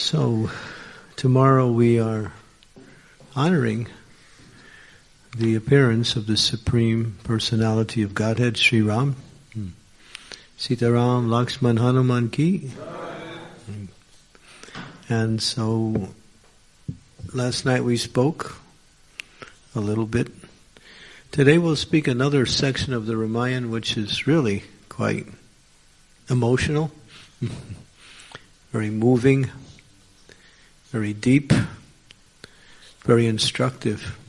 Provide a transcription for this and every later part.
So, tomorrow we are honoring the appearance of the Supreme Personality of Godhead, Sri Ram. Sitaram Lakshman Hanuman ki. And so, last night we spoke a little bit. Today we'll speak another section of the Ramayana which is really quite emotional, very moving, very deep, very instructive.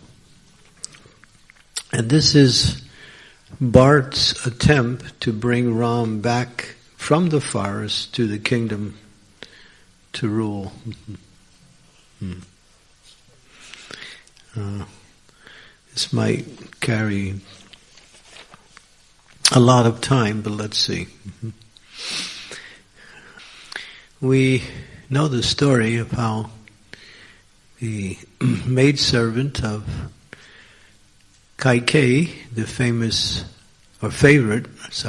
And this is Bhart's attempt to bring Ram back from the forest to the kingdom to rule. This might carry a lot of time, but let's see. We know the story of how the maidservant of Kaikeyi, the favorite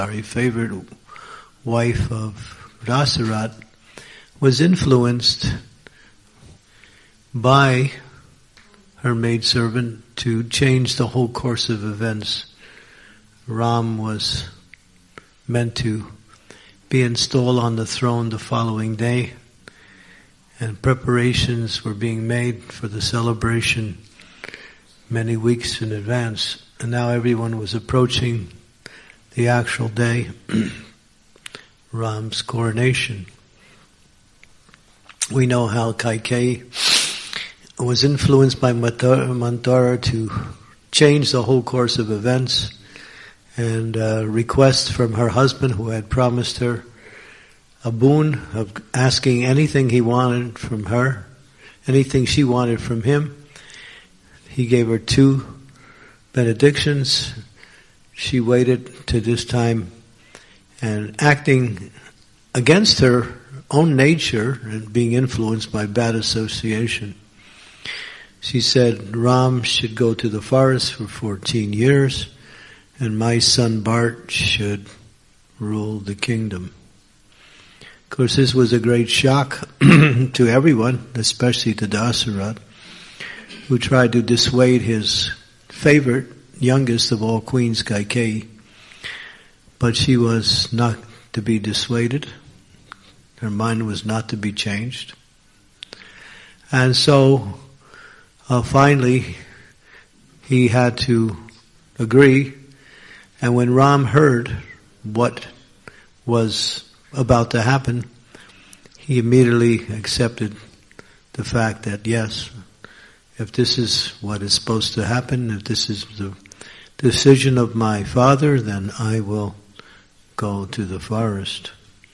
wife of Dasarath, was influenced by her maidservant to change the whole course of events. Ram was meant to be installed on the throne the following day, and preparations were being made for the celebration many weeks in advance. And now everyone was approaching the actual day, Ram's coronation. We know how Kaikeyi was influenced by Manthara to change the whole course of events, and request from her husband, who had promised her a boon of asking anything he wanted from her, anything she wanted from him. He gave her 2 benedictions. She waited to this time, and acting against her own nature and being influenced by bad association, she said Ram should go to the forest for 14 years and my son Bhart should rule the kingdom. Of course, this was a great shock to everyone, especially to Dasarath, who tried to dissuade his favorite, youngest of all queens, Kaikeyi. But she was not to be dissuaded. Her mind was not to be changed. And so, finally, he had to agree. And when Ram heard what was about to happen, he immediately accepted the fact that, yes, if this is what is supposed to happen, if this is the decision of my father, then I will go to the forest.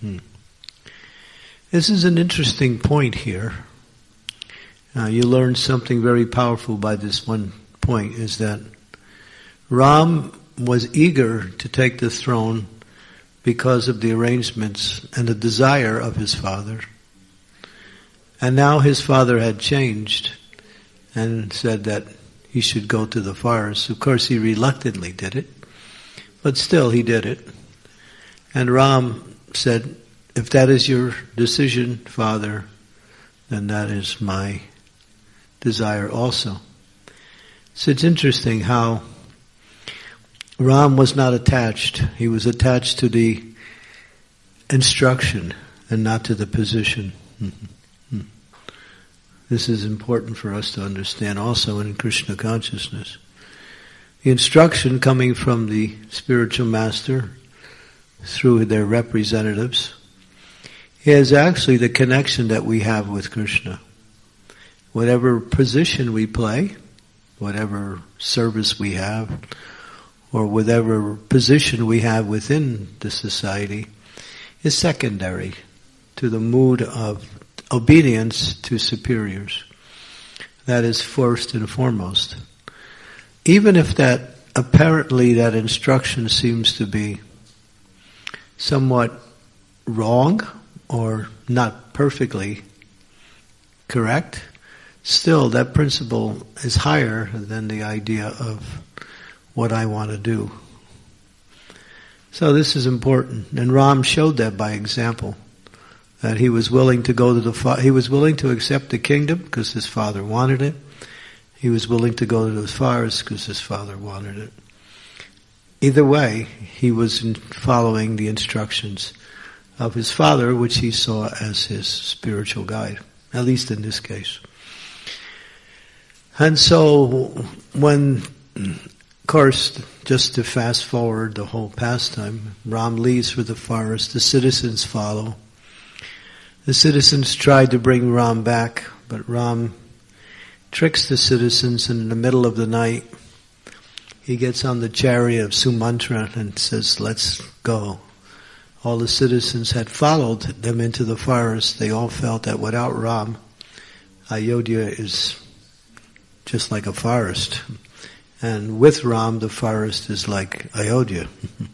This is an interesting point here. You learn something very powerful by this one point, is that Ram was eager to take the throne because of the arrangements and the desire of his father. And now his father had changed and said that he should go to the forest. Of course, he reluctantly did it, but still he did it. And Ram said, if that is your decision, father, then that is my desire also. So it's interesting how Ram was not attached. He was attached to the instruction and not to the position. This is important for us to understand also in Krishna consciousness. The instruction coming from the spiritual master through their representatives is actually the connection that we have with Krishna. Whatever position we play, whatever service we have, or whatever position we have within the society, is secondary to the mood of obedience to superiors. That is first and foremost. Even if that apparently that instruction seems to be somewhat wrong or not perfectly correct, still that principle is higher than the idea of what I want to do. So this is important, and Ram showed that by example. that he was willing to go to he was willing to accept the kingdom because his father wanted it. He was willing to go to the forest because his father wanted it. Either way, he was following the instructions of his father, which he saw as his spiritual guide, at least in this case. And so when, of course, just to fast forward the whole pastime, Ram leaves for the forest, the citizens follow. The citizens tried to bring Ram back, but Ram tricks the citizens, and in the middle of the night, he gets on the chariot of Sumantra and says, let's go. All the citizens had followed them into the forest. They all felt that without Ram, Ayodhya is just like a forest. And with Ram, the forest is like Ayodhya.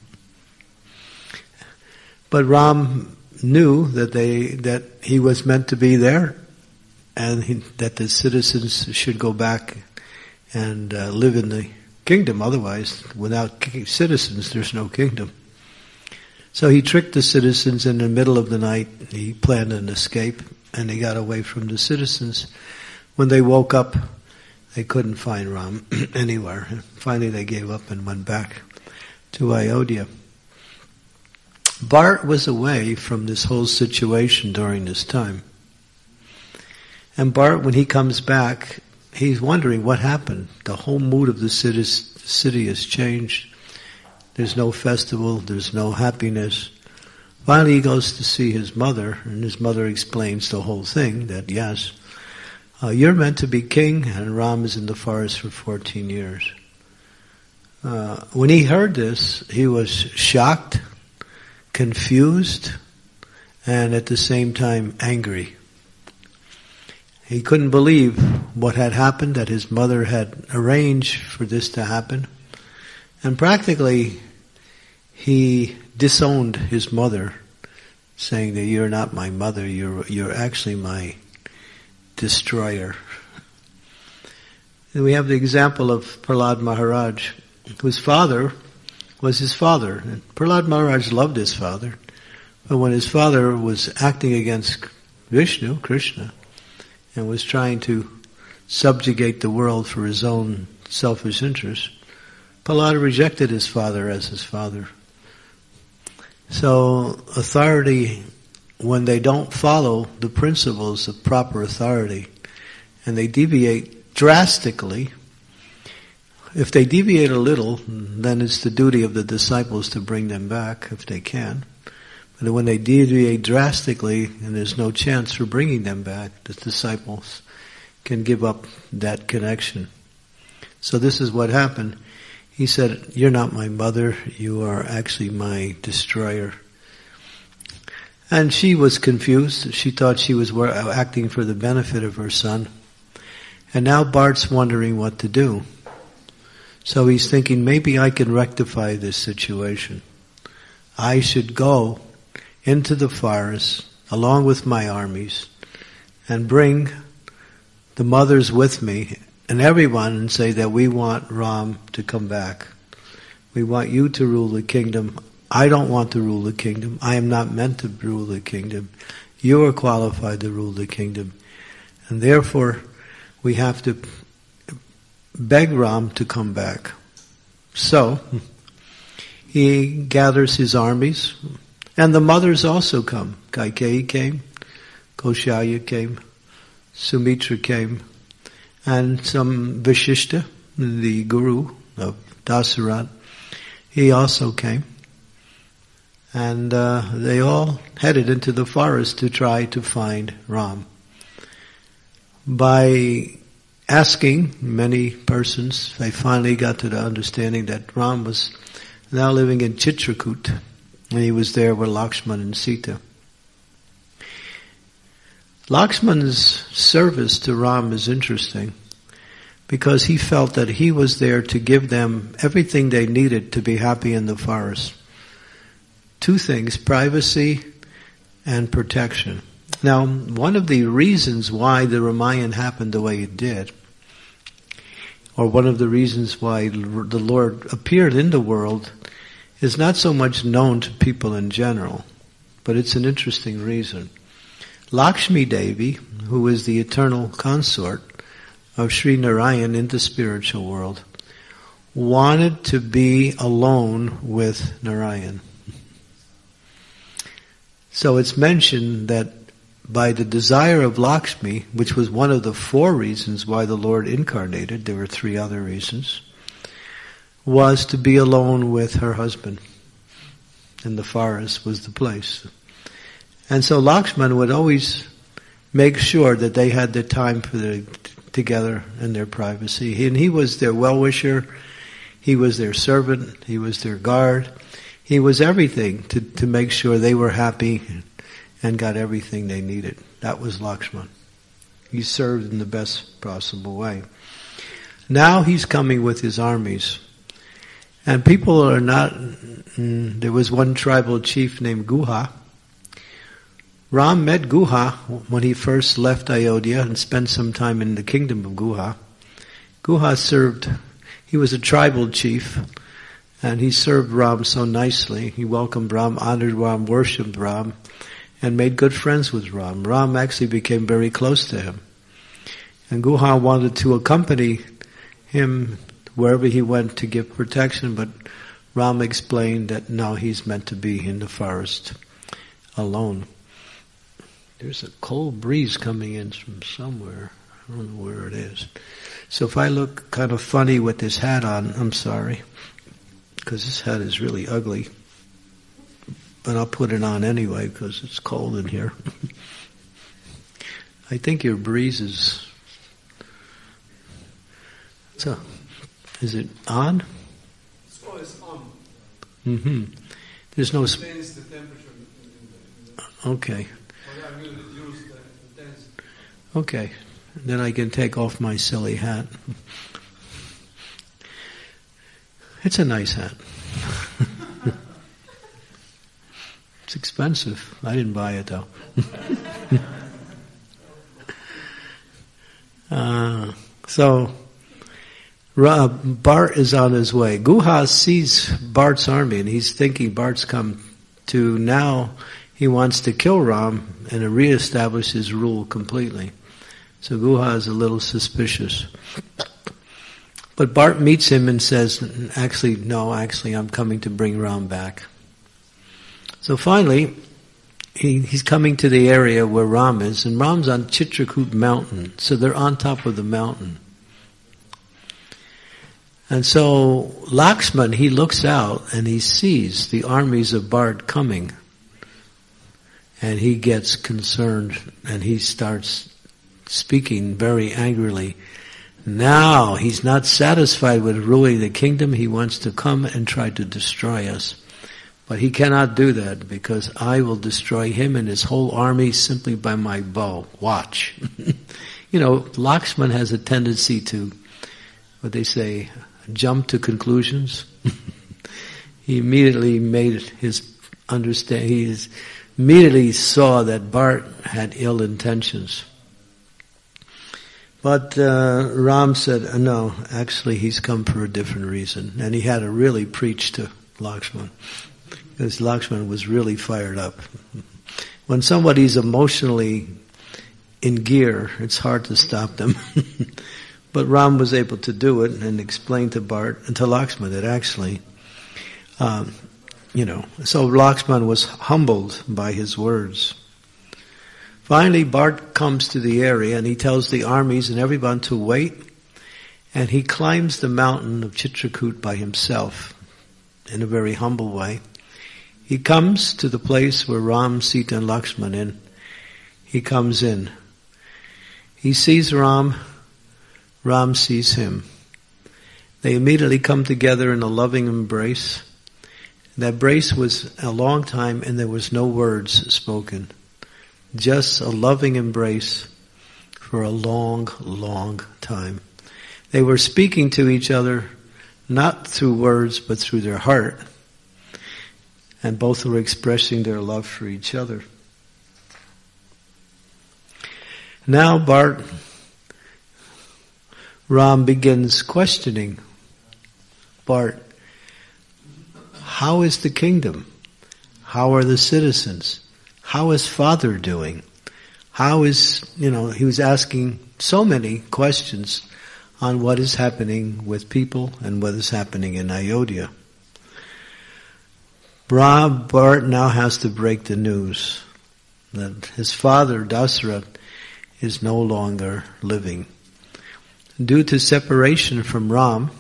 But Ram knew that he was meant to be there, and that the citizens should go back and live in the kingdom. Otherwise, without citizens, there's no kingdom. So he tricked the citizens in the middle of the night. He planned an escape, and he got away from the citizens. When they woke up, they couldn't find Ram anywhere. Finally, they gave up and went back to Ayodhya. Bharat was away from this whole situation during this time. And Bharat, when he comes back, he's wondering what happened. The whole mood of the city has changed. There's no festival, there's no happiness. Finally he goes to see his mother, and his mother explains the whole thing, that yes, you're meant to be king, and Ram is in the forest for 14 years. When he heard this, he was shocked, confused, and at the same time angry. He couldn't believe what had happened, that his mother had arranged for this to happen. And practically, he disowned his mother, saying that you're not my mother, you're actually my destroyer. And we have the example of Prahlad Maharaj, whose father was his father. And Prahlad Maharaj loved his father, but when his father was acting against Vishnu, Krishna, and was trying to subjugate the world for his own selfish interests, Prahlad rejected his father as his father. So authority, when they don't follow the principles of proper authority, and they deviate drastically, if they deviate a little, then it's the duty of the disciples to bring them back if they can. But when they deviate drastically and there's no chance for bringing them back, the disciples can give up that connection. So this is what happened. He said, you're not my mother, you are actually my destroyer. And she was confused. She thought she was acting for the benefit of her son. And now Bhart's wondering what to do. So he's thinking, maybe I can rectify this situation. I should go into the forest along with my armies and bring the mothers with me and everyone and say that we want Ram to come back. We want you to rule the kingdom. I don't want to rule the kingdom. I am not meant to rule the kingdom. You are qualified to rule the kingdom. And therefore, we have to beg Ram to come back. So, he gathers his armies, and the mothers also come. Kaikeyi came, Kausalya came, Sumitra came, and some Vashishta, the guru of Dasarat, he also came. And they all headed into the forest to try to find Ram. By asking many persons, they finally got to the understanding that Ram was now living in Chitrakoot, and he was there with Lakshman and Sita. Lakshman's service to Ram is interesting because he felt that he was there to give them everything they needed to be happy in the forest. Two things, privacy and protection. Now, one of the reasons why the Ramayana happened the way it did, or one of the reasons why the Lord appeared in the world, is not so much known to people in general, but it's an interesting reason. Lakshmi Devi, who is the eternal consort of Sri Narayan in the spiritual world, wanted to be alone with Narayan. So it's mentioned that by the desire of Lakshmi, which was one of the 4 reasons why the Lord incarnated, there were 3 other reasons, was to be alone with her husband. And the forest was the place. And so Lakshman would always make sure that they had their time together in their privacy. And he was their well-wisher, he was their servant, he was their guard, he was everything to make sure they were happy and got everything they needed. That was Lakshman. He served in the best possible way. Now he's coming with his armies. And people are not... there was one tribal chief named Guha. Ram met Guha when he first left Ayodhya and spent some time in the kingdom of Guha. Guha served... he was a tribal chief, and he served Ram so nicely. He welcomed Ram, honored Ram, worshipped Ram, and made good friends with Ram. Ram actually became very close to him. And Guha wanted to accompany him wherever he went to give protection, but Ram explained that no, he's meant to be in the forest alone. There's a cold breeze coming in from somewhere. I don't know where it is. So if I look kind of funny with this hat on, I'm sorry, because this hat is really ugly. But I'll put it on anyway because it's cold in here. I think your breeze is... So, is it on? So it's on. Mm-hmm. There's no... It maintains the temperature in the Okay. But I will reduce the intensity. Okay. Then I can take off my silly hat. It's a nice hat. It's expensive. I didn't buy it though. So Bart is on his way. Guha sees Bart's army and he's thinking Bart's come to now. He wants to kill Ram and reestablish his rule completely. So Guha is a little suspicious. But Bart meets him and says, actually, I'm coming to bring Ram back. So finally, he's coming to the area where Ram is, and Ram's on Chitrakoot mountain. So they're on top of the mountain. And so Lakshman, he looks out and he sees the armies of Bart coming. And he gets concerned and he starts speaking very angrily. Now, he's not satisfied with ruling the kingdom. He wants to come and try to destroy us. But he cannot do that because I will destroy him and his whole army simply by my bow. Watch. Lakshman has a tendency to, what they say, jump to conclusions. He immediately made his understand. He immediately saw that Bart had ill intentions. But Ram said, no, actually he's come for a different reason. And he had to really preach to Lakshman. Because Lakshman was really fired up. When somebody's emotionally in gear, it's hard to stop them. But Ram was able to do it and explain to Bart and to Lakshman that actually, so Lakshman was humbled by his words. Finally, Bart comes to the area and he tells the armies and everyone to wait. And he climbs the mountain of Chitrakoot by himself in a very humble way. He comes to the place where Ram, Sita and Lakshman in. He comes in. He sees Ram. Ram sees him. They immediately come together in a loving embrace. That embrace was a long time and there was no words spoken. Just a loving embrace for a long, long time. They were speaking to each other not through words but through their heart. And both were expressing their love for each other. Now Ram begins questioning Bart. How is the kingdom? How are the citizens? How is father doing? How is, he was asking so many questions on what is happening with people and what is happening in Ayodhya. Bharat now has to break the news that his father, Dasarath, is no longer living. Due to separation from Ram,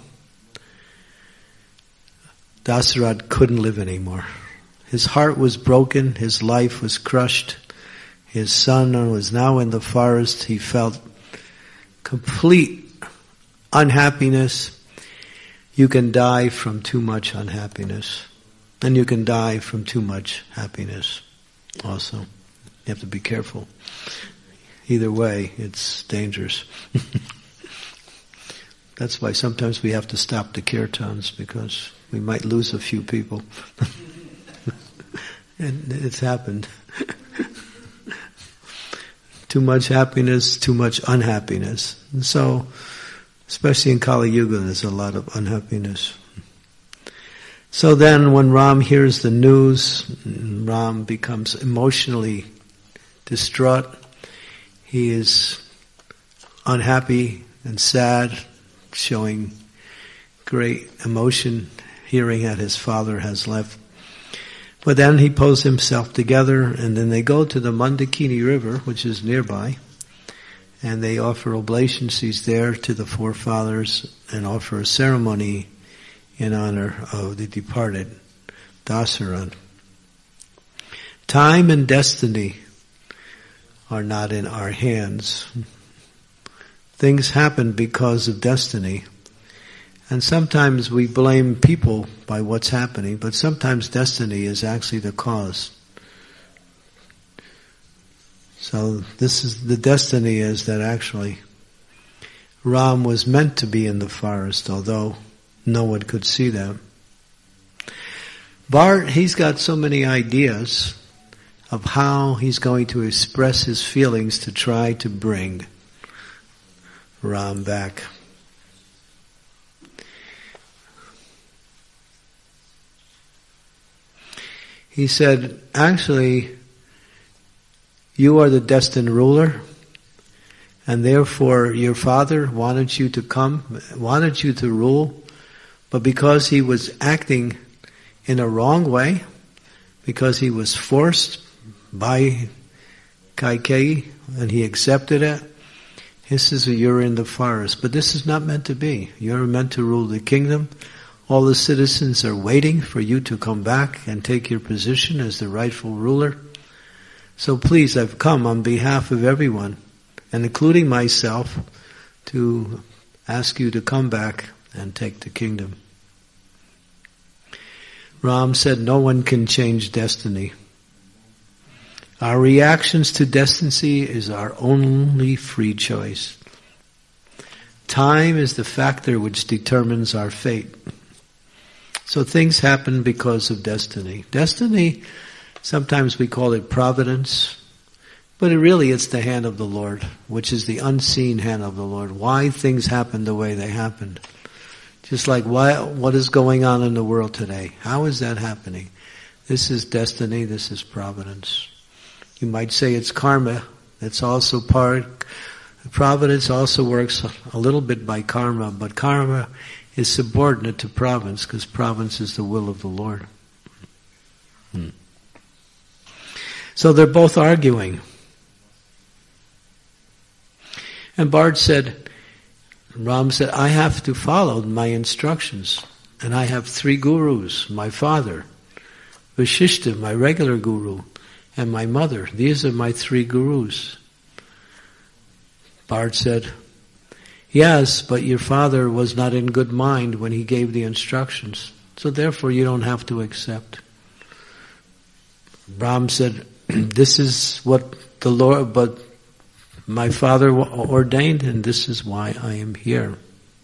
Dasarath couldn't live anymore. His heart was broken, his life was crushed. His son was now in the forest. He felt complete unhappiness. You can die from too much unhappiness. And you can die from too much happiness also. You have to be careful. Either way, it's dangerous. That's why sometimes we have to stop the kirtans, because we might lose a few people. And it's happened. Too much happiness, too much unhappiness. And so, especially in Kali Yuga, there's a lot of unhappiness. So then when Ram hears the news, Ram becomes emotionally distraught. He is unhappy and sad, showing great emotion, hearing that his father has left. But then he pulls himself together, and then they go to the Mandakini River, which is nearby, and they offer obeisances there to the forefathers and offer a ceremony in honor of the departed Dasarath. Time and destiny are not in our hands. Things happen because of destiny. And sometimes we blame people by what's happening, but sometimes destiny is actually the cause. So the destiny is that actually Ram was meant to be in the forest, although no one could see that. Bharat, he's got so many ideas of how he's going to express his feelings to try to bring Ram back. He said, actually, you are the destined ruler, and therefore your father wanted you to rule, but because he was acting in a wrong way, because he was forced by Kaikeyi, and he accepted it, he says, you're in the forest. But this is not meant to be. You're meant to rule the kingdom. All the citizens are waiting for you to come back and take your position as the rightful ruler. So please, I've come on behalf of everyone, and including myself, to ask you to come back and take the kingdom. Ram said, no one can change destiny. Our reactions to destiny is our only free choice. Time is the factor which determines our fate. So things happen because of destiny. Destiny, sometimes we call it providence, but it's the hand of the Lord, which is the unseen hand of the Lord. Why things happen the way they happened. Just like what is going on in the world today. How is that happening? This is destiny, this is providence. You might say it's karma. It's also providence also works a little bit by karma, but karma is subordinate to providence, because providence is the will of the Lord. So they're both arguing. And Ram said, I have to follow my instructions. And I have 3 gurus, my father, Vashishta, my regular guru, and my mother. These are my 3 gurus. Bharat said, yes, but your father was not in good mind when he gave the instructions. So therefore you don't have to accept. Ram said, this is what the Lord, but my father ordained, and this is why I am here.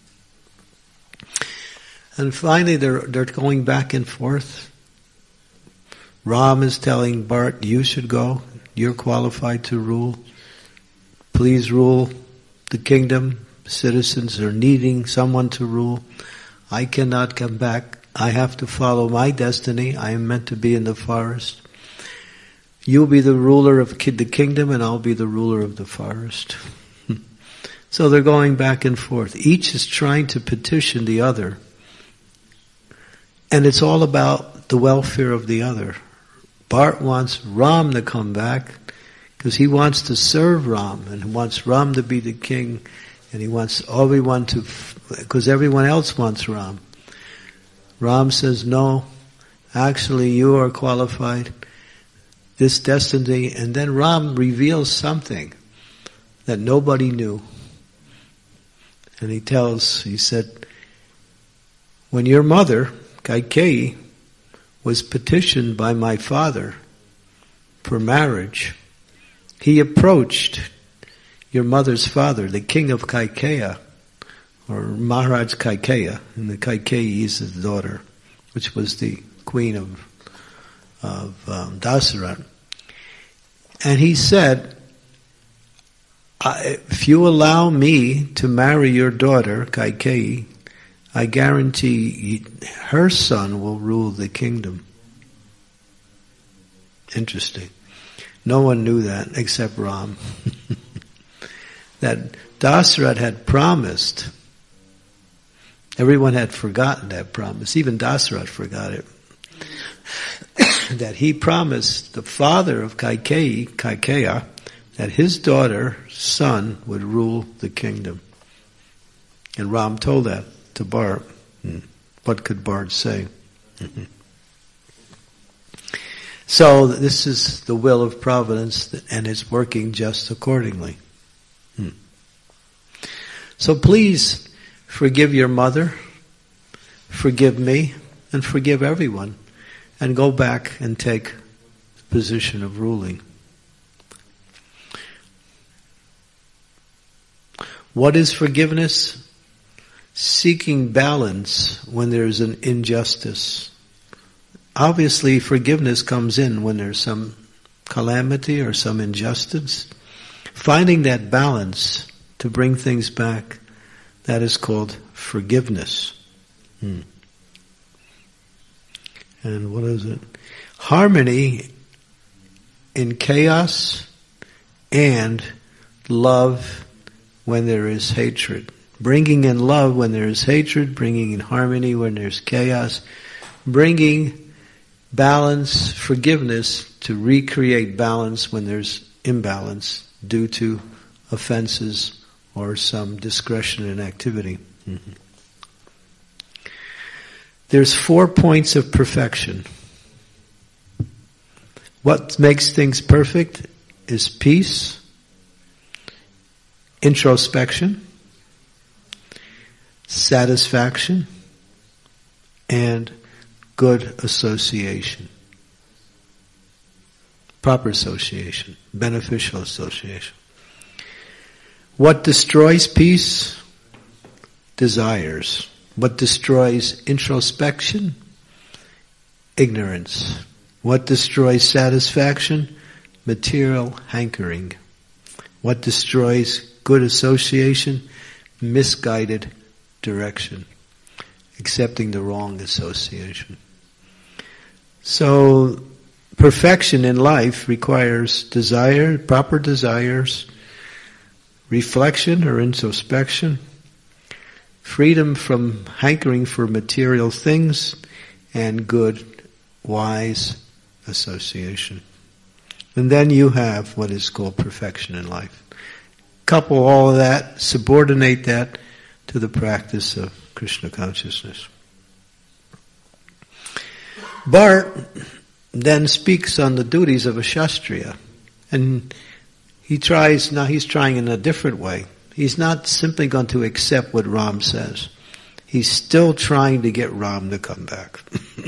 And finally they're going back and forth. Ram is telling Bharat, you should go. You're qualified to rule. Please rule the kingdom. Citizens are needing someone to rule. I cannot come back. I have to follow my destiny. I am meant to be in the forest. You'll be the ruler of the kingdom and I'll be the ruler of the forest. So they're going back and forth. Each is trying to petition the other. And it's all about the welfare of the other. Bart wants Ram to come back because he wants to serve Ram and wants Ram to be the king, and he wants everyone to, because everyone else wants Ram. Ram says, no, actually you are qualified, this destiny, and then Ram reveals something that nobody knew. And he said, when your mother, Kaikeyi, was petitioned by my father for marriage, he approached your mother's father, the king of Kaikeya, or Maharaj Kaikeya, and the Kaikeyi is his daughter, which was the queen of Dasaratha. And he said, if you allow me to marry your daughter, Kaikeyi, I guarantee her son will rule the kingdom. Interesting. No one knew that except Ram. That Dasaratha had promised. Everyone had forgotten that promise. Even Dasaratha forgot it. That he promised the father of Kaikeya, that his daughter's son would rule the kingdom. And Ram told that to Bart. What could Bart say? So this is the will of providence, and it's working just accordingly. So please forgive your mother, forgive me, and forgive everyone, and go back and take the position of ruling. What is forgiveness? Seeking balance when there's an injustice. Obviously, forgiveness comes in when there's some calamity or some injustice. Finding that balance to bring things back, that is called forgiveness. And what is it? Harmony in chaos and love when there is hatred. Bringing in love when there is hatred, bringing in harmony when there's chaos, bringing balance, forgiveness to recreate balance when there's imbalance due to offenses or some discretion in activity. There's 4 points of perfection. What makes things perfect is peace, introspection, satisfaction, and good association. Proper association, beneficial association. What destroys peace? Desires. What destroys introspection? Ignorance. What destroys satisfaction? Material hankering. What destroys good association? Misguided direction. Accepting the wrong association. So, perfection in life requires desire, proper desires, reflection or introspection, freedom from hankering for material things, and good, wise association. And then you have what is called perfection in life. Couple all of that, subordinate that to the practice of Krishna consciousness. Bart then speaks on the duties of a Shastriya, and he's trying in a different way. He's not simply going to accept what Ram says. He's still trying to get Ram to come back.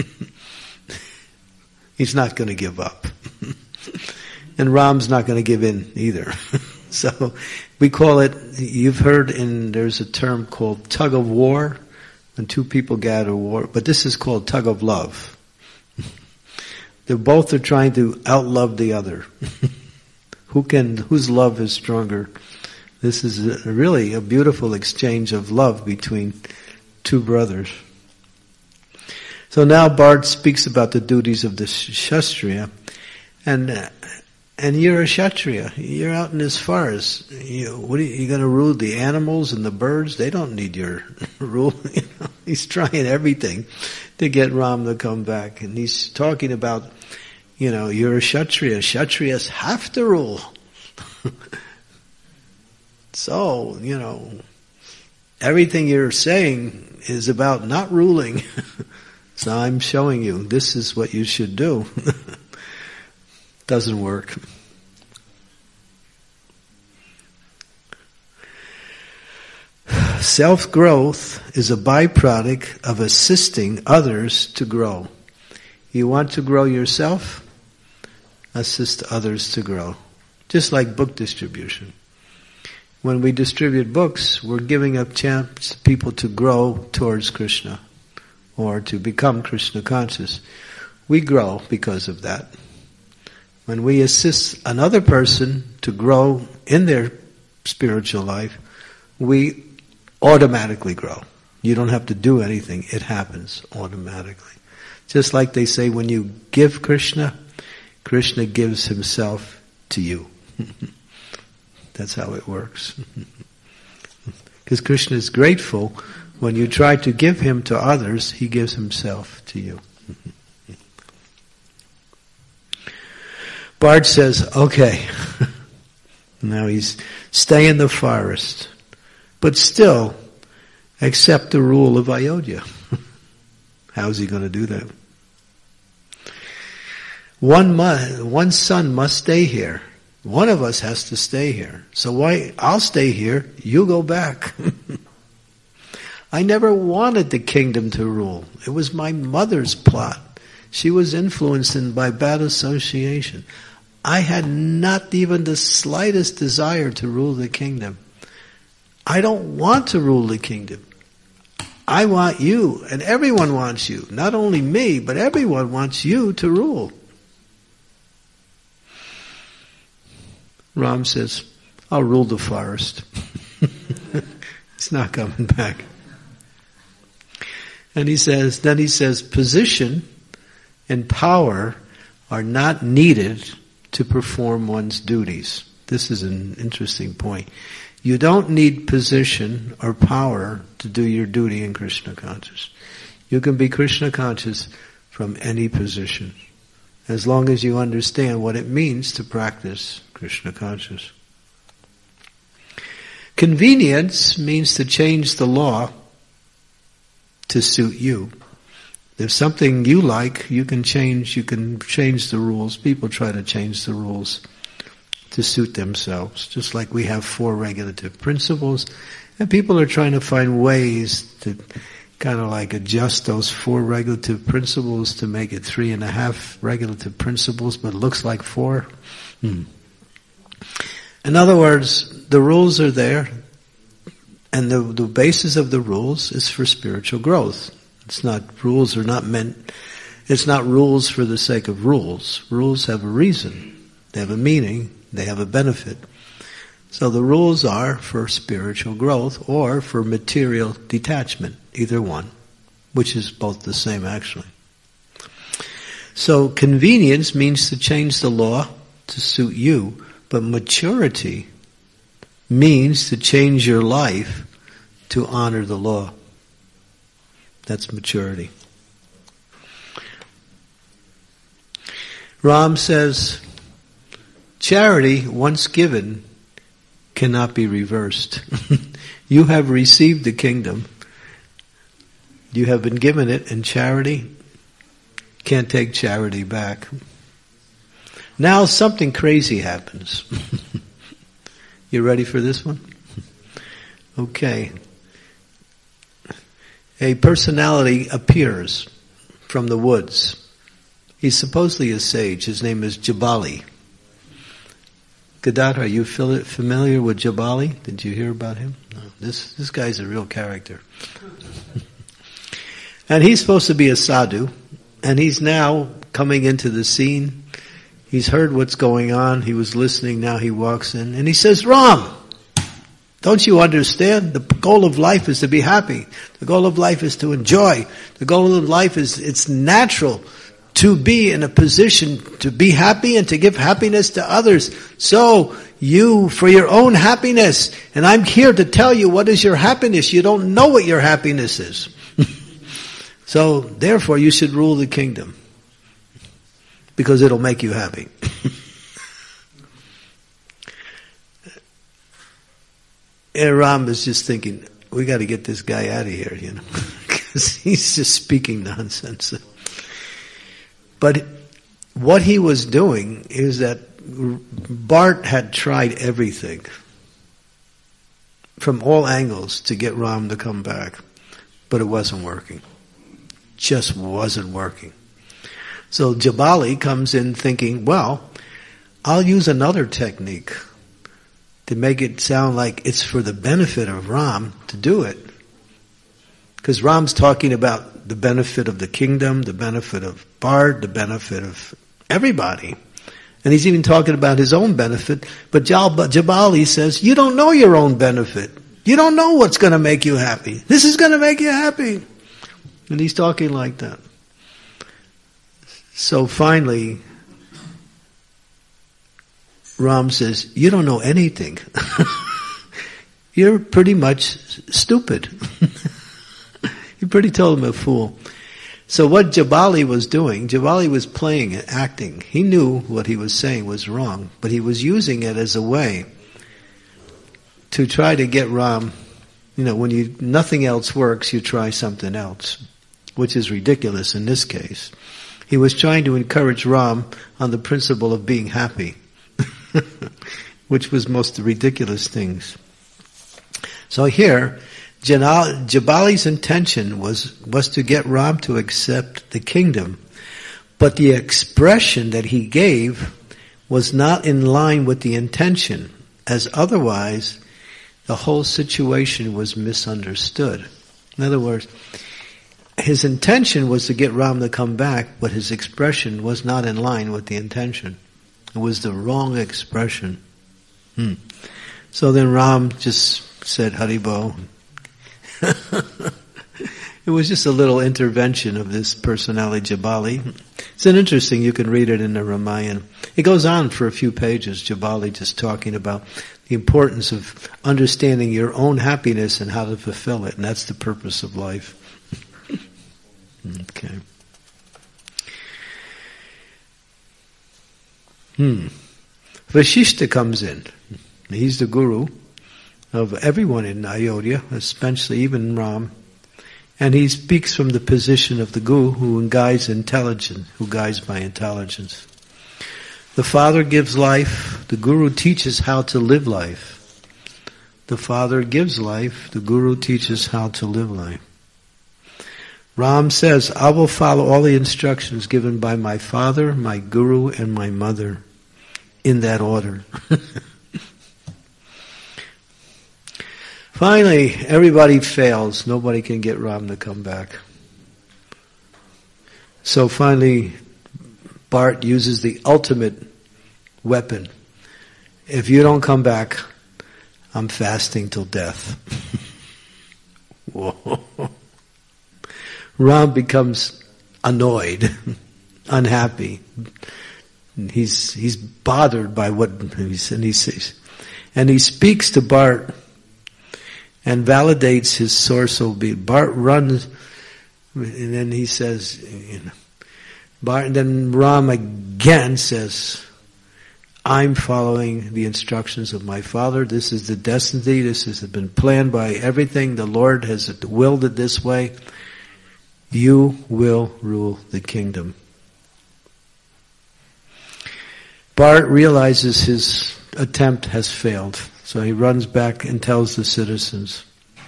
He's not going to give up. And Ram's not going to give in either. So we call it, you've heard there's a term called tug of war, when two people gather war, but this is called tug of love. They both are trying to outlove the other. Whose love is stronger? This is really a beautiful exchange of love between two brothers. So now Bart speaks about the duties of the Shastriya, And you're a Kshatriya. You're out in this forest. You going to rule the animals and the birds? They don't need your rule. He's trying everything to get Ram to come back. And he's talking about, you're a Kshatriya. Kshatriyas have to rule. So, everything you're saying is about not ruling. So I'm showing you, this is what you should do. Doesn't work. Self-growth is a byproduct of assisting others to grow. You want to grow yourself? Assist others to grow. Just like book distribution. When we distribute books, we're giving a chance to people to grow towards Krishna or to become Krishna conscious. We grow because of that. When we assist another person to grow in their spiritual life, we automatically grow. You don't have to do anything. It happens automatically. Just like they say, when you give Krishna, Krishna gives himself to you. That's how it works. Because Krishna is grateful. When you try to give him to others, he gives himself to you. Bart says, okay, now he's stay in the forest, but still accept the rule of Ayodhya. How's he going to do that? One son must stay here. One of us has to stay here. So I'll stay here, you go back. I never wanted the kingdom to rule. It was my mother's plot. She was influenced by bad association. I had not even the slightest desire to rule the kingdom. I don't want to rule the kingdom. I want you, and everyone wants you. Not only me, but everyone wants you to rule. Ram says, I'll rule the forest. He's not coming back. And he says, position and power are not needed to perform one's duties. This is an interesting point. You don't need position or power to do your duty in Krishna conscious. You can be Krishna conscious from any position, as long as you understand what it means to practice Krishna conscious. Convenience means to change the law to suit you. If something you like, you can change the rules. People try to change the rules to suit themselves, just like we have 4 regulative principles, and people are trying to find ways to kind of like adjust those 4 regulative principles to make it 3.5 regulative principles, but it looks like 4. In other words, the rules are there, and the basis of the rules is for spiritual growth. It's not rules for the sake of rules. Rules have a reason. They have a meaning. They have a benefit. So the rules are for spiritual growth or for material detachment, either one, which is both the same actually. So convenience means to change the law to suit you, but maturity means to change your life to honor the law. That's maturity. Ram says, charity, once given, cannot be reversed. You have received the kingdom. You have been given it, and charity can't take charity back. Now something crazy happens. You ready for this one? Okay. A personality appears from the woods. He's supposedly a sage. His name is Jabali. Gadadhar, are you familiar with Jabali? Did you hear about him? No. This guy's a real character. And he's supposed to be a sadhu, and he's now coming into the scene. He's heard what's going on. He was listening. Now he walks in, and he says, Ram, don't you understand? The goal of life is to be happy. The goal of life is to enjoy. The goal of life is, it's natural to be in a position to be happy and to give happiness to others. So, you, for your own happiness, and I'm here to tell you what is your happiness. You don't know what your happiness is. So, therefore, you should rule the kingdom. Because it'll make you happy. And Ram is just thinking, we got to get this guy out of here, because he's just speaking nonsense. But what he was doing is that Bart had tried everything from all angles to get Ram to come back, but it wasn't working. Just wasn't working. So Jabali comes in thinking, well, I'll use another technique to make it sound like it's for the benefit of Ram to do it. Because Ram's talking about the benefit of the kingdom, the benefit of Bart, the benefit of everybody. And he's even talking about his own benefit. But Jabali says, you don't know your own benefit. You don't know what's going to make you happy. This is going to make you happy. And he's talking like that. So finally, Ram says, you don't know anything. You're pretty much stupid. You pretty told him a fool. So what Jabali was doing, Jabali was playing and acting. He knew what he was saying was wrong, but he was using it as a way to try to get Ram, when nothing else works, you try something else, which is ridiculous in this case. He was trying to encourage Ram on the principle of being happy, which was most ridiculous things. So here, Jabali's intention was to get Ram to accept the kingdom, but the expression that he gave was not in line with the intention, as otherwise the whole situation was misunderstood. In other words, his intention was to get Ram to come back, but his expression was not in line with the intention. It was the wrong expression. So then Ram just said Haribo. It was just a little intervention of this personality, Jabali. It's interesting, you can read it in the Ramayana. It goes on for a few pages, Jabali just talking about the importance of understanding your own happiness and how to fulfill it, and that's the purpose of life. Okay. Vasishta comes in. He's the guru of everyone in Ayodhya, especially even Ram. And he speaks from the position of the guru who guides by intelligence. The father gives life, the guru teaches how to live life. The father gives life, the guru teaches how to live life. Ram says, I will follow all the instructions given by my father, my guru, and my mother, in that order. Finally, everybody fails. Nobody can get Ram to come back. So finally, Bart uses the ultimate weapon. If you don't come back, I'm fasting till death. Whoa. Ram becomes annoyed, unhappy. He's bothered by what he says. And he speaks to Bart and validates his source of being. Bart runs, and then he says, Bart, and then Ram again says, I'm following the instructions of my father. This is the destiny. This has been planned by everything. The Lord has willed it this way. You will rule the kingdom. Bart realizes his attempt has failed. So he runs back and tells the citizens.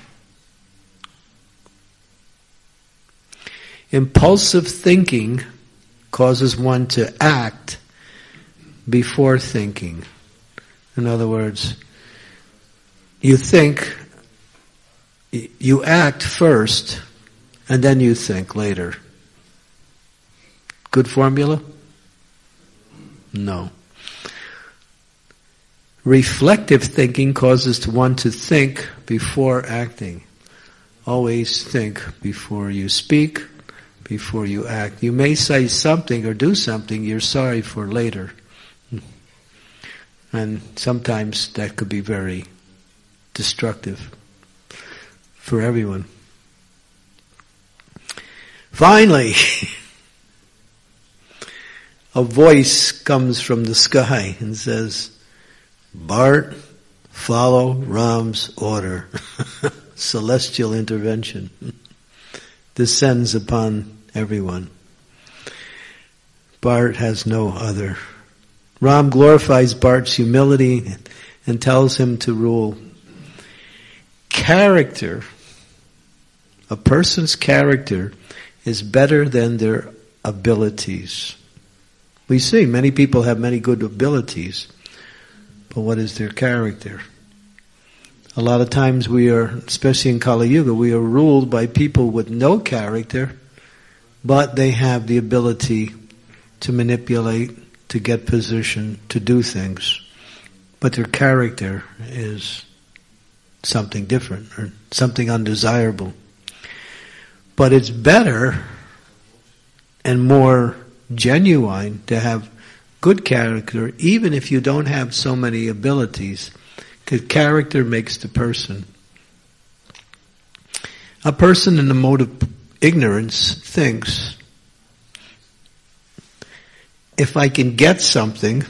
Impulsive thinking causes one to act before thinking. In other words, you think, you act first, and then you think later. Good formula? No. Reflective thinking causes one to think before acting. Always think before you speak, before you act. You may say something or do something you're sorry for later. And sometimes that could be very destructive for everyone. Finally, a voice comes from the sky and says, Bart, follow Ram's order. Celestial intervention descends upon everyone. Bart has no other. Ram glorifies Bart's humility and tells him to rule. Character, a person's character, is better than their abilities. We see many people have many good abilities, but what is their character? A lot of times we are, especially in Kali Yuga, we are ruled by people with no character, but they have the ability to manipulate, to get position, to do things. But their character is something different or something undesirable. But it's better and more genuine to have good character, even if you don't have so many abilities, because character makes the person. A person in the mode of ignorance thinks, if I can get something,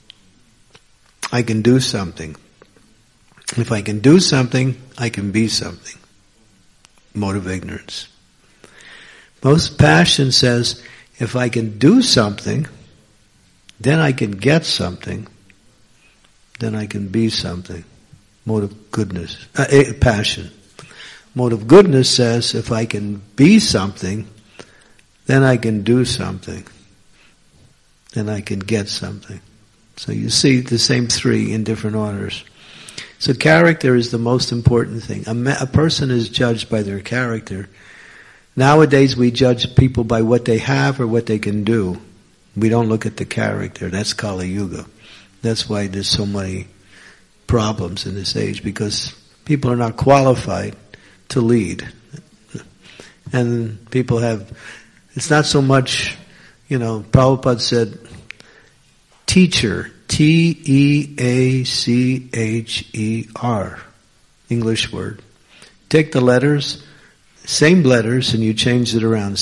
I can do something. If I can do something, I can be something. Mode of ignorance. Most passion says, if I can do something, then I can get something, then I can be something. Mode of goodness, passion. Mode of goodness says, if I can be something, then I can do something, then I can get something. So you see the same three in different orders. So character is the most important thing. A person is judged by their character. Nowadays we judge people by what they have or what they can do. We don't look at the character. That's Kali Yuga. That's why there's so many problems in this age, because people are not qualified to lead. And people have, it's not so much, Prabhupada said, teacher, T-E-A-C-H-E-R, English word. Take the letters, same letters, and you change it around.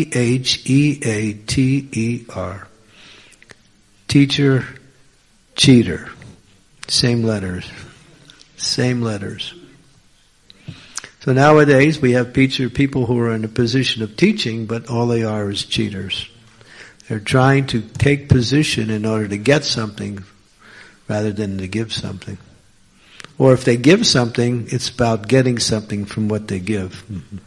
C-H-E-A-T-E-R. Teacher, cheater. Same letters. Same letters. So nowadays we have people who are in a position of teaching, but all they are is cheaters. They're trying to take position in order to get something rather than to give something. Or if they give something, it's about getting something from what they give.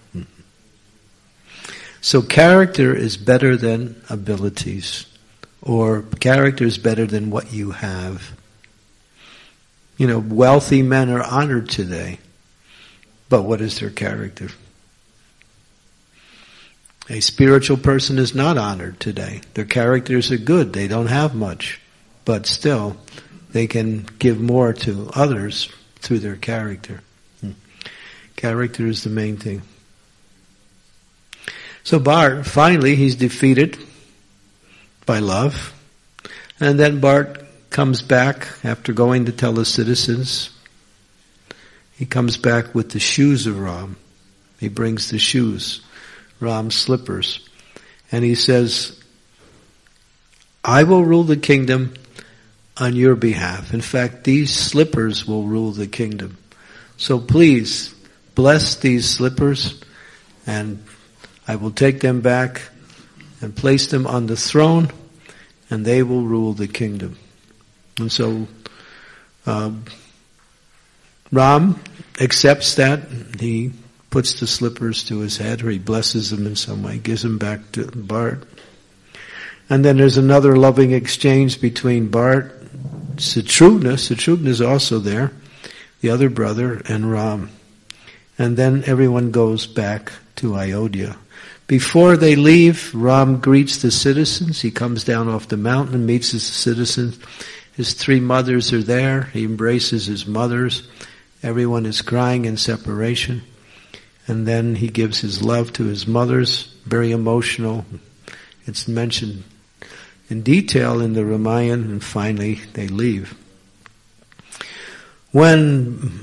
So character is better than abilities. Or character is better than what you have. Wealthy men are honored today. But what is their character? A spiritual person is not honored today. Their characters are good. They don't have much. But still, they can give more to others through their character. Character is the main thing. So Bart, finally, he's defeated by love. And then Bart comes back after going to tell the citizens. He comes back with the shoes of Ram. He brings the shoes, Ram's slippers. And he says, I will rule the kingdom on your behalf. In fact, these slippers will rule the kingdom. So please, bless these slippers, and I will take them back and place them on the throne, and they will rule the kingdom. And so Ram accepts that. He puts the slippers to his head, or he blesses them in some way, gives them back to Bart. And then there's another loving exchange between Bart, Shatrugna is also there, the other brother, and Ram. And then everyone goes back to Ayodhya. Before they leave, Ram greets the citizens. He comes down off the mountain and meets the citizens. His three mothers are there. He embraces his mothers. Everyone is crying in separation. And then he gives his love to his mothers, very emotional. It's mentioned in detail in the Ramayana, and finally they leave. When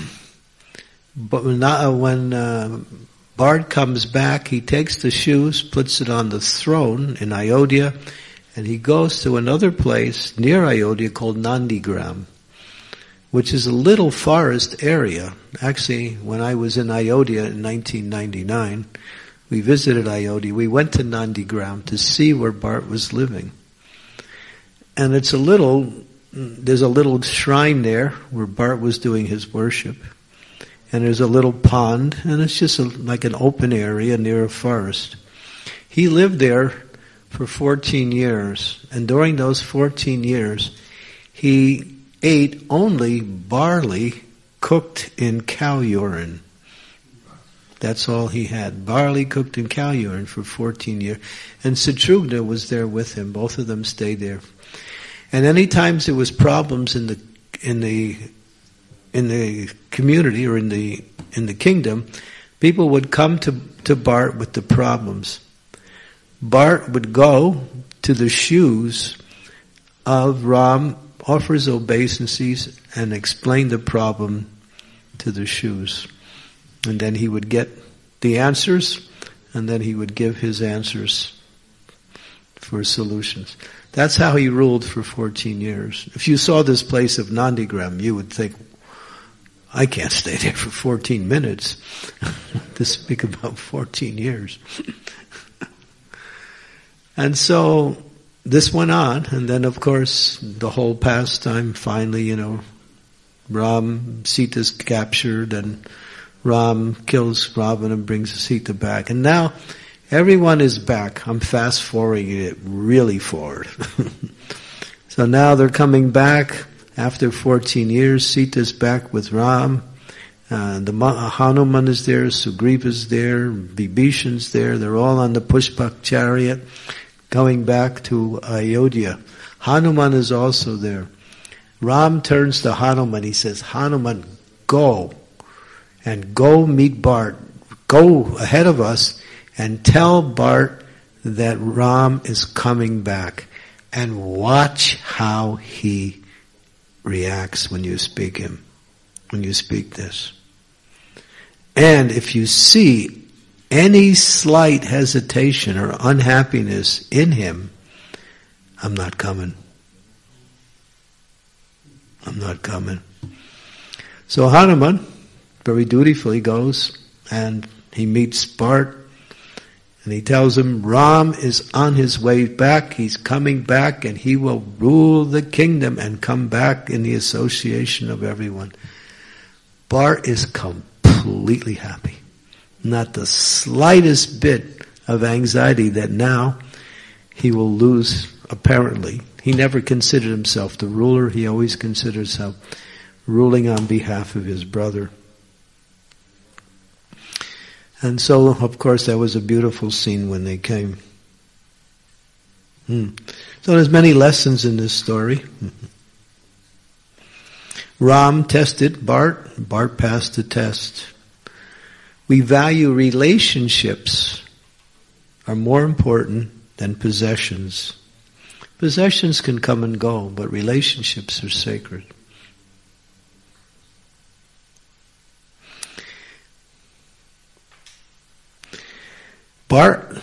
Bharat comes back, he takes the shoes, puts it on the throne in Ayodhya, and he goes to another place near Ayodhya called Nandigram, which is a little forest area. Actually, when I was in Ayodhya in 1999, we visited Ayodhya. We went to Nandigram to see where Bharat was living. And there's a little shrine there where Bharat was doing his worship. And there's a little pond, and it's just like an open area near a forest. He lived there for 14 years, and during those 14 years, he ate only barley cooked in cow urine. That's all he had. Barley cooked in cow urine for 14 years. And Satrughna was there with him. Both of them stayed there. And any times there was problems in the community or in the kingdom, people would come to Bharat with the problems. Bharat would go to the shoes of Ram, offers obeisances, and explain the problem to the shoes. And then he would get the answers, and then he would give his answers for solutions. That's how he ruled for 14 years. If you saw this place of Nandigram, you would think, I can't stay there for 14 minutes to speak about 14 years. And so this went on, and then of course the whole pastime finally, Sita's captured, and Ram kills Ravana and brings Sita back. And now everyone is back. I'm fast forwarding it really forward. So now they're coming back after 14 years. Sita's back with Ram. The Hanuman is there, Sugriva is there, Vibhishan's there. They're all on the Pushpak chariot going back to Ayodhya. Hanuman is also there. Ram turns to Hanuman. He says, Hanuman, go meet Bharat. Go ahead of us and tell Bharat that Ram is coming back, and watch how he reacts when you speak this. And if you see any slight hesitation or unhappiness in him, I'm not coming. So Hanuman very dutifully goes and he meets Bharat, and he tells him Ram is on his way back, he's coming back, and he will rule the kingdom and come back in the association of everyone. Bharat is completely happy. Not the slightest bit of anxiety that now he will lose, apparently. He never considered himself the ruler, he always considered himself ruling on behalf of his brother. And so, of course, that was a beautiful scene when they came. So there's many lessons in this story. Ram tested Bharat. Bharat passed the test. We value relationships are more important than possessions. Possessions can come and go, but relationships are sacred. Bharat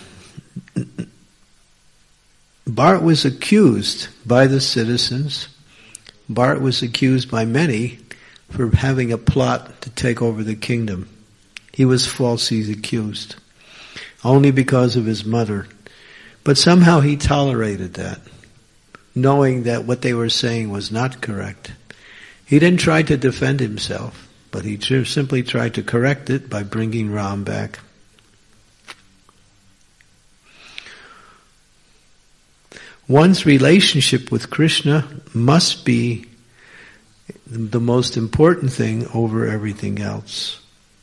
was accused by the citizens. Bharat was accused by many for having a plot to take over the kingdom. He was falsely accused, only because of his mother. But somehow he tolerated that, knowing that what they were saying was not correct. He didn't try to defend himself, but he simply tried to correct it by bringing Ram back. One's relationship with Krishna must be the most important thing over everything else.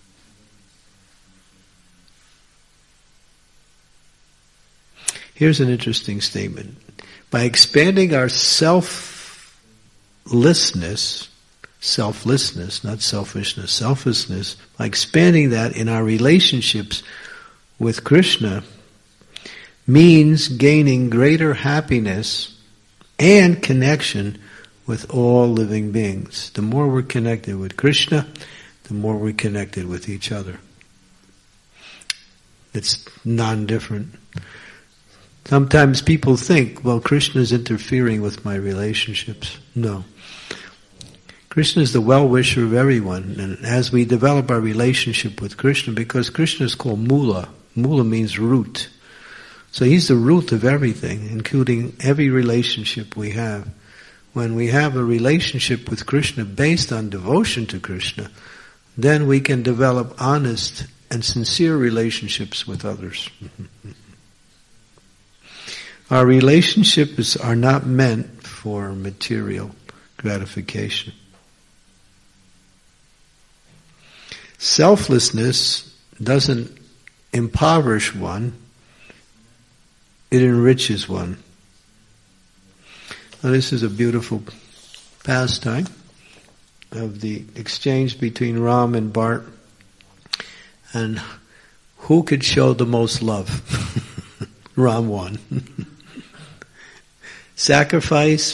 Here's an interesting statement. By expanding our selflessness, selflessness, not selfishness, selflessness, by expanding that in our relationships with Krishna, means gaining greater happiness and connection with all living beings. The more we're connected with Krishna, the more we're connected with each other. It's non-different. Sometimes people think, well, Krishna is interfering with my relationships. No. Krishna is the well-wisher of everyone, and as we develop our relationship with Krishna, because Krishna is called Mula. Mula means root. So he's the root of everything, including every relationship we have. When we have a relationship with Krishna based on devotion to Krishna, then we can develop honest and sincere relationships with others. Our relationships are not meant for material gratification. Selflessness doesn't impoverish one, it enriches one. Now, this is a beautiful pastime of the exchange between Ram and Bart, and who could show the most love? Ram won. Sacrifice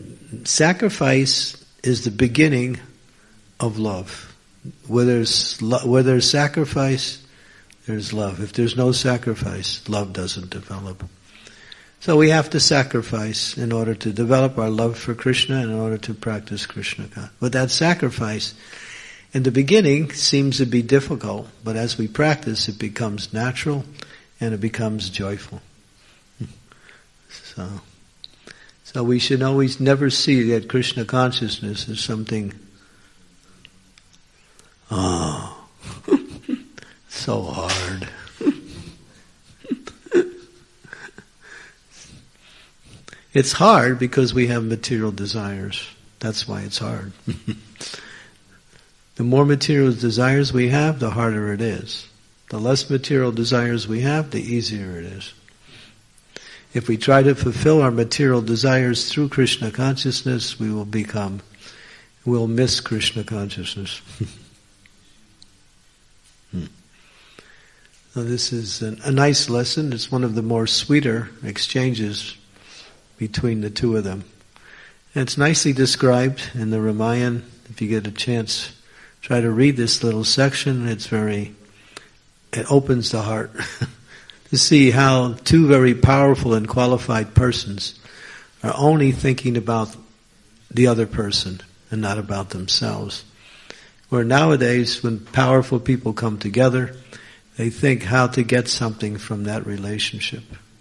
is the beginning of love. Where there's sacrifice, there's love. If there's no sacrifice, love doesn't develop. So we have to sacrifice in order to develop our love for Krishna and in order to practice Krishna God. But that sacrifice, in the beginning, seems to be difficult, but as we practice, it becomes natural and it becomes joyful. So we should always never see that Krishna consciousness as something, so hard. It's hard because we have material desires. That's why it's hard. The more material desires we have, the harder it is. The less material desires we have, the easier it is. If we try to fulfill our material desires through Krishna consciousness, we'll miss Krishna consciousness. So this is a nice lesson. It's one of the more sweeter exchanges between the two of them. And it's nicely described in the Ramayana. If you get a chance, try to read this little section. It opens the heart to see how two very powerful and qualified persons are only thinking about the other person and not about themselves. Where nowadays, when powerful people come together, they think how to get something from that relationship.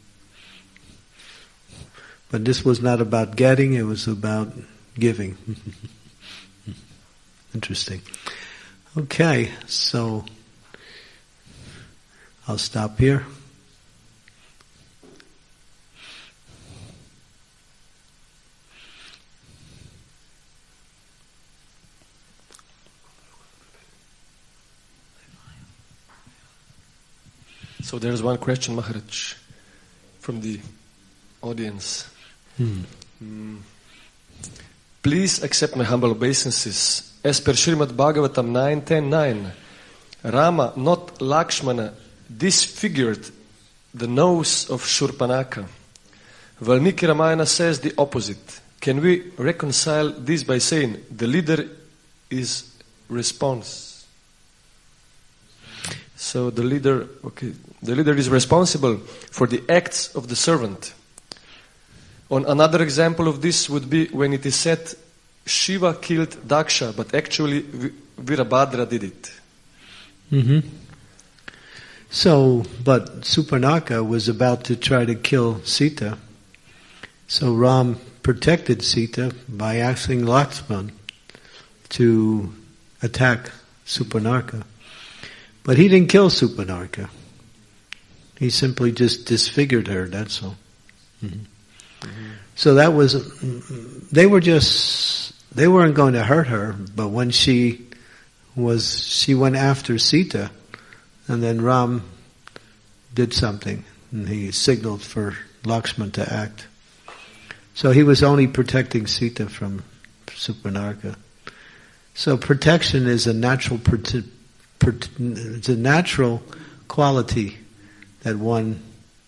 But this was not about getting, it was about giving. Interesting. Okay, so I'll stop here. So there's one question, Maharaj, from the audience. Please accept my humble obeisances. As per Srimad Bhagavatam 9.10.9, Rama, not Lakshmana, disfigured the nose of Shurpanaka. Valmiki Ramayana says the opposite. Can we reconcile this by saying the leader is response? So the leader is responsible for the acts of the servant. Another example of this would be when it is said Shiva killed Daksha, but actually Virabhadra did it. Mm-hmm. So, but Suparnaka was about to try to kill Sita. So Ram protected Sita by asking Lakshman to attack Suparnaka. But he didn't kill Suparnaka. He simply just disfigured her, that's all. Mm-hmm. Mm-hmm. So that was, they weren't going to hurt her, but when she went after Sita, and then Ram did something, and he signaled for Lakshman to act. So he was only protecting Sita from Suparnaka. So protection is a natural it's a natural quality that one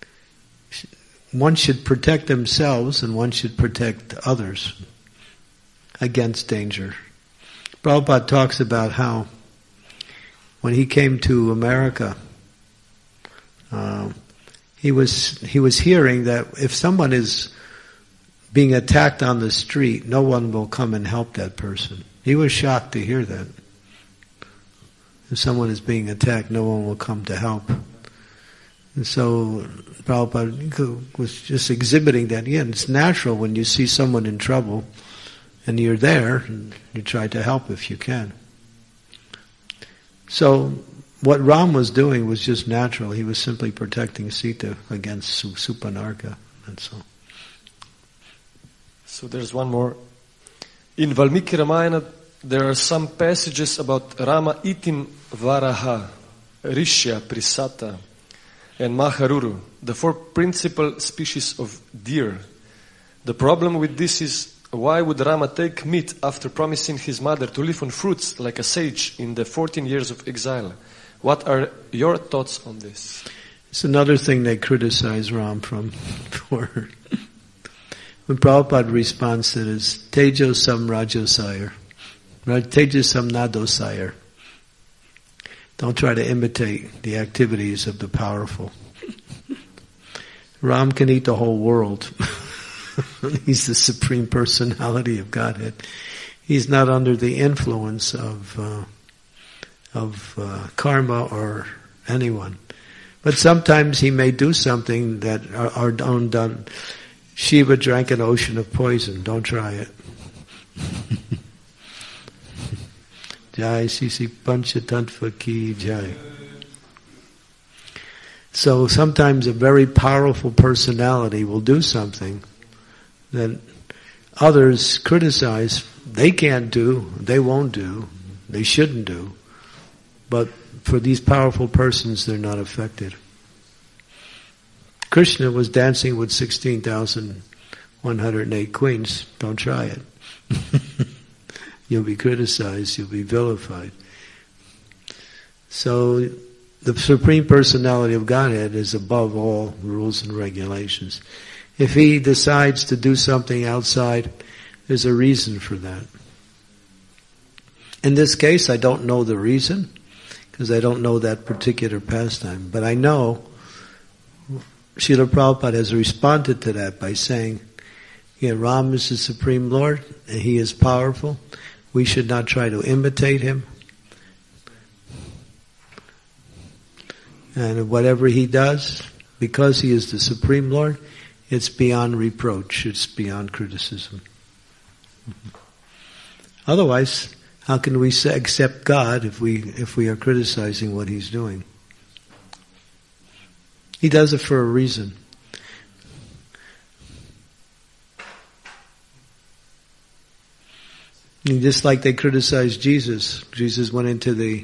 should protect themselves and one should protect others against danger. Prabhupada talks about how when he came to America, he was hearing that if someone is being attacked on the street, no one will come and help that person. He was shocked to hear that. If someone is being attacked, no one will come to help. And so Prabhupada was just exhibiting that. Yeah, it's natural when you see someone in trouble and you're there, and you try to help if you can. So what Ram was doing was just natural. He was simply protecting Sita against Supanarka. That's all. So there's one more. In Valmiki Ramayana, there are some passages about Rama eating Varaha, Rishya, Prisata, and Maharuru, the four principal species of deer. The problem with this is, why would Rama take meat after promising his mother to live on fruits like a sage in the 14 years of exile? What are your thoughts on this? It's another thing they criticize Ram for. When Prabhupada responds to this, Tejosam Rajosayar, Tejosam Nadosayar. Don't try to imitate the activities of the powerful. Ram can eat the whole world. He's the Supreme Personality of Godhead. He's not under the influence of karma or anyone. But sometimes he may do something that are undone. Shiva drank an ocean of poison. Don't try it. Jai Sisi Panchatattva Ki Jai. So sometimes a very powerful personality will do something that others criticize. They can't do, they won't do, they shouldn't do. But for these powerful persons, they're not affected. Krishna was dancing with 16,108 queens. Don't try it. You'll be criticized, you'll be vilified. So the Supreme Personality of Godhead is above all rules and regulations. If he decides to do something outside, there's a reason for that. In this case, I don't know the reason, because I don't know that particular pastime. But I know Srila Prabhupada has responded to that by saying, yeah, Ram is the Supreme Lord, and he is powerful. We should not try to imitate him. And whatever he does, because he is the Supreme Lord, it's beyond reproach, it's beyond criticism. Otherwise, how can we accept God if we are criticizing what he's doing? He does it for a reason. And just like they criticized Jesus, Jesus went into the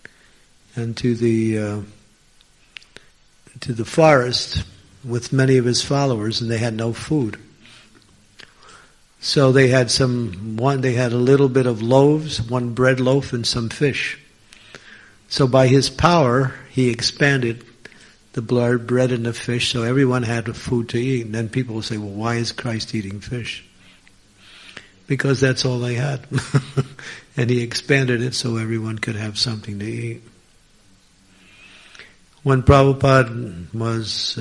forest with many of his followers, and they had no food. So they had a little bit of loaves, one bread loaf and some fish. So by his power, he expanded the bread and the fish, so everyone had food to eat. And then people will say, well, why is Christ eating fish? Because that's all they had. And he expanded it so everyone could have something to eat. When Prabhupada was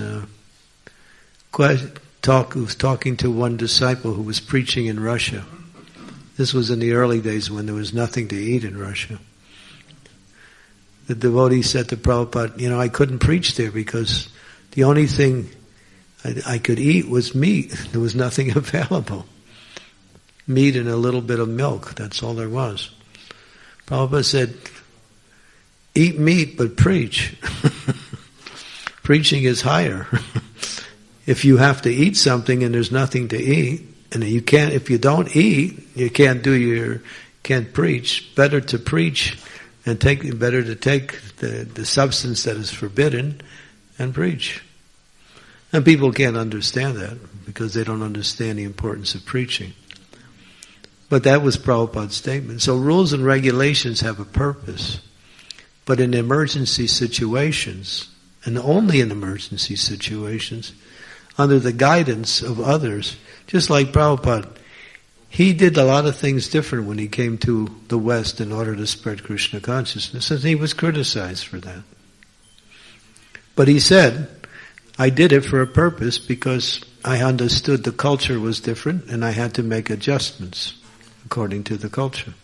talking to one disciple who was preaching in Russia. This was in the early days when there was nothing to eat in Russia. The devotee said to Prabhupada, I couldn't preach there because the only thing I could eat was meat. There was nothing available. Meat and a little bit of milk, that's all there was. Prabhupada said, eat meat but preach. Preaching is higher. If you have to eat something and there's nothing to eat, and if you don't eat, you can't preach. Better to preach and better to take the substance that is forbidden and preach. And people can't understand that because they don't understand the importance of preaching. But that was Prabhupada's statement. So rules and regulations have a purpose. But in emergency situations, and only in emergency situations, under the guidance of others, just like Prabhupada, he did a lot of things different when he came to the West in order to spread Krishna consciousness, and he was criticized for that. But he said, I did it for a purpose because I understood the culture was different and I had to make adjustments according to the culture.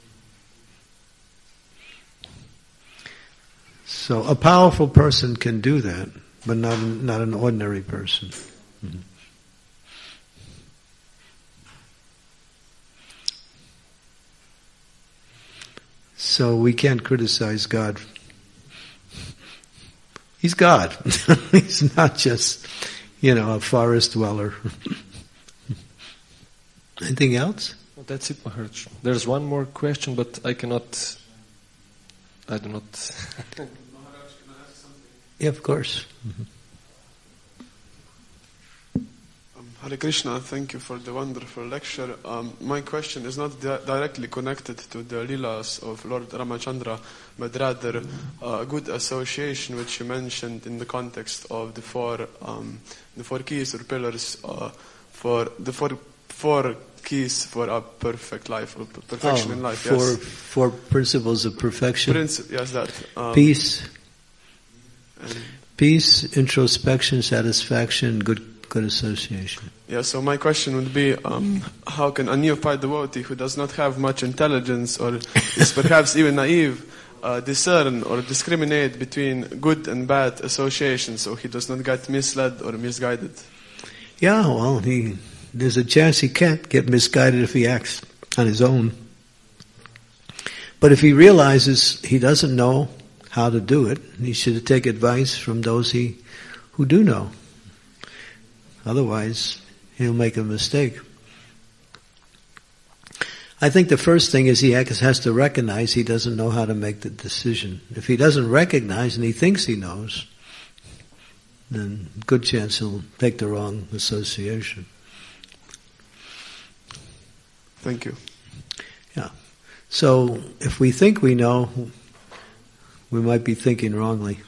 So a powerful person can do that, but not an ordinary person. Mm-hmm. So we can't criticize God. He's God. He's not just, a forest dweller. Anything else? Well, that's it, Maharaj. There's one more question, but I do not. Maharaj, can I ask something? Yeah, of course. Mm-hmm. Hare Krishna, thank you for the wonderful lecture. My question is not directly connected to the Leelas of Lord Ramachandra, but rather a good association which you mentioned in the context of the four keys or pillars for the four keys for a perfect life or perfection in life. Four principles of perfection. Yes, that. Peace, introspection, satisfaction, good association. Yeah, so my question would be, how can a neophyte devotee who does not have much intelligence or is perhaps even naive discern or discriminate between good and bad associations so he does not get misled or misguided? Yeah, well, there's a chance he can't get misguided if he acts on his own. But if he realizes he doesn't know how to do it, he should take advice from those who do know. Otherwise, he'll make a mistake. I think the first thing is he has to recognize he doesn't know how to make the decision. If he doesn't recognize and he thinks he knows, then good chance he'll take the wrong association. Thank you. Yeah. So if we think we know, we might be thinking wrongly.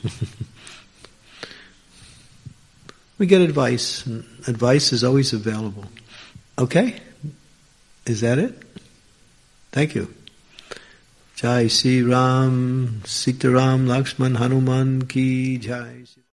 We get advice, and advice is always available. Okay? Is that it? Thank you. Jai Sri Ram, Sita Ram, Lakshman, Hanuman ki Jai.